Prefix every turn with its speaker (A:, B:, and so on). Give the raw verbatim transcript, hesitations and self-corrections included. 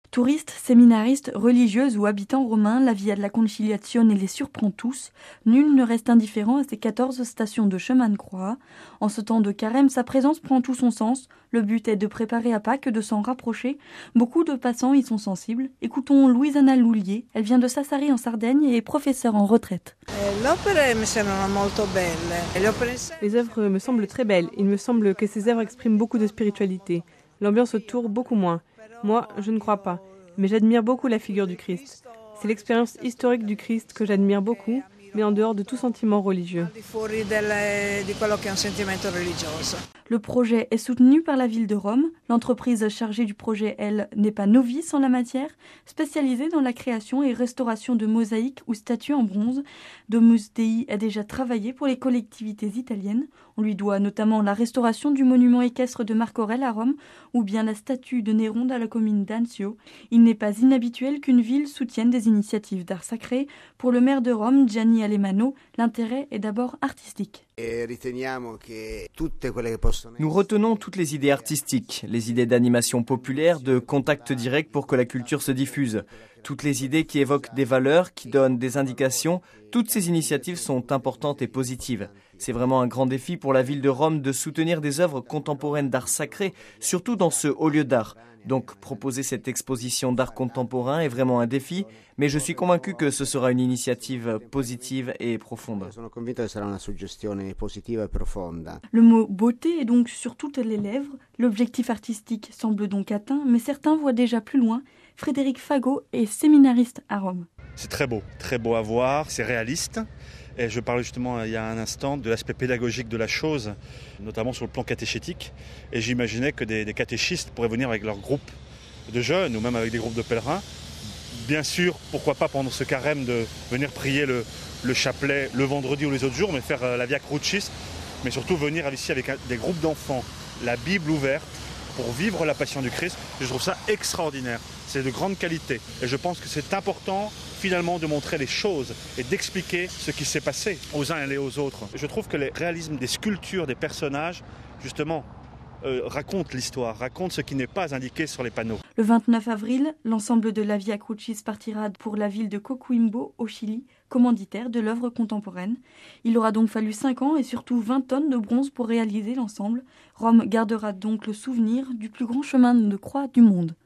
A: Touristes, séminaristes, religieuses ou habitants romains, la Via della Conciliazione les surprend tous. Nul ne reste indifférent à ces quatorze stations de chemin de croix. En ce temps de carême, sa présence prend tout son sens. Le but est de préparer à Pâques, de s'en rapprocher. Beaucoup de passants y sont sensibles. Écoutons Louise-Anna Loulier. Elle vient de Sassari en Sardaigne et est professeure en retraite.
B: Les œuvres me semblent très belles. Il me semble que ces œuvres expriment beaucoup de spiritualité. L'ambiance autour, beaucoup moins. Moi, je ne crois pas, mais j'admire beaucoup la figure du Christ. C'est l'expérience historique du Christ que j'admire beaucoup, mais en dehors de tout sentiment religieux.
A: Le projet est soutenu par la ville de Rome. L'entreprise chargée du projet, elle, n'est pas novice en la matière, spécialisée dans la création et restauration de mosaïques ou statues en bronze. Domus Dei a déjà travaillé pour les collectivités italiennes. On lui doit notamment la restauration du monument équestre de Marc Aurèle à Rome ou bien la statue de Néron dans la commune d'Anzio. Il n'est pas inhabituel qu'une ville soutienne des initiatives d'art sacré. Pour le maire de Rome, Gianni Alemanno, l'intérêt est d'abord artistique.
C: Nous retenons toutes les idées artistiques, les idées d'animation populaire, de contact direct pour que la culture se diffuse. Toutes les idées qui évoquent des valeurs, qui donnent des indications, toutes ces initiatives sont importantes et positives. C'est vraiment un grand défi pour la ville de Rome de soutenir des œuvres contemporaines d'art sacré, surtout dans ce haut lieu d'art. Donc proposer cette exposition d'art contemporain est vraiment un défi, mais je suis convaincu que ce sera une initiative positive et profonde.
A: Le mot beauté est donc sur toutes les lèvres. L'objectif artistique semble donc atteint, mais certains voient déjà plus loin. Frédéric Fagot est séminariste à Rome.
D: C'est très beau, très beau à voir, c'est réaliste. Et je parlais justement il y a un instant de l'aspect pédagogique de la chose, notamment sur le plan catéchétique. Et j'imaginais que des, des catéchistes pourraient venir avec leur groupe de jeunes ou même avec des groupes de pèlerins. Bien sûr, pourquoi pas pendant ce carême de venir prier le, le chapelet le vendredi ou les autres jours, mais faire la Via Crucis, mais surtout venir ici avec des groupes d'enfants, la Bible ouverte, pour vivre la passion du Christ. Je trouve ça extraordinaire, c'est de grande qualité. Et je pense que c'est important finalement de montrer les choses et d'expliquer ce qui s'est passé aux uns et aux autres. Je trouve que le réalisme des sculptures, des personnages, justement, euh, raconte l'histoire, raconte ce qui n'est pas indiqué sur les panneaux.
A: Le vingt-neuf avril, l'ensemble de la Via Crucis partira pour la ville de Coquimbo, au Chili, commanditaire de l'œuvre contemporaine. Il aura donc fallu cinq ans et surtout vingt tonnes de bronze pour réaliser l'ensemble. Rome gardera donc le souvenir du plus grand chemin de croix du monde.